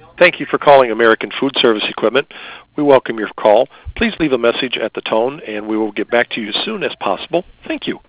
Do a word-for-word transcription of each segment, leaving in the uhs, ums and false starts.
Thank you for calling American Food Service Equipment. We welcome your call. Please leave a message at the tone, and we will get back to you as soon as possible. Thank you.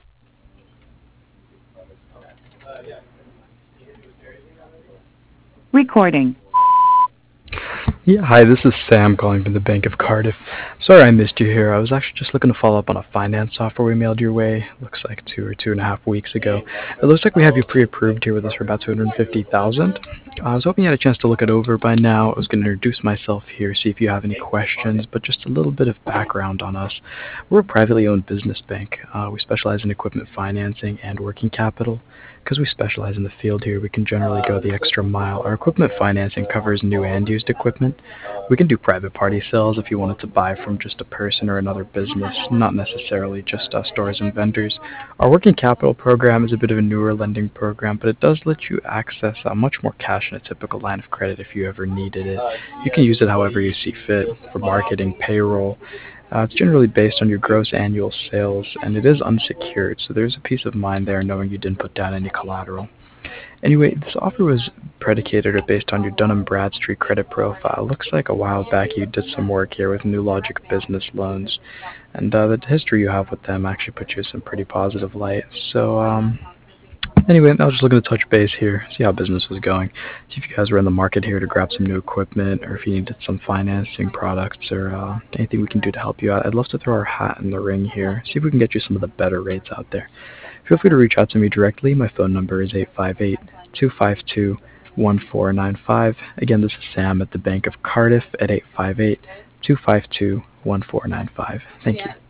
Recording. Yeah, hi, this is Sam calling from the Bank of Cardiff. Sorry I missed you here. I was actually just looking to follow up on a finance software we mailed your way. Looks like two or two and a half weeks ago. It looks like we have you pre-approved here with us for about two hundred fifty thousand dollars. I was hoping you had a chance to look it over by now. I was going to introduce myself here, see if you have any questions, but just a little bit of background on us. We're a privately owned business bank. Uh, we specialize in equipment financing and working capital. Because we specialize in the field here, we can generally go the extra mile. Our equipment financing covers new and used equipment. We can do private party sales if you wanted to buy from just a person or another business, not necessarily just uh, stores and vendors. Our working capital program is a bit of a newer lending program, but it does let you access uh, much more cash in a typical line of credit if you ever needed it. You can use it however you see fit, for marketing, payroll. Uh, it's generally based on your gross annual sales, and it is unsecured, so there's a peace of mind there knowing you didn't put down any collateral. Anyway, this offer was predicated or based on your Dun and Bradstreet credit profile. Looks like a while back you did some work here with New Logic Business Loans, and uh, the history you have with them actually put you in some pretty positive light. So, um, anyway, I was just looking to touch base here, see how business was going, see if you guys were in the market here to grab some new equipment, or if you needed some financing products, or uh, anything we can do to help you out. I'd love to throw our hat in the ring here, see if we can get you some of the better rates out there. Feel free to reach out to me directly. My phone number is eight five eight, two five two, one four nine five. Again, this is Sam at the Bank of Cardiff at eight five eight, two five two, one four nine five. Thank you.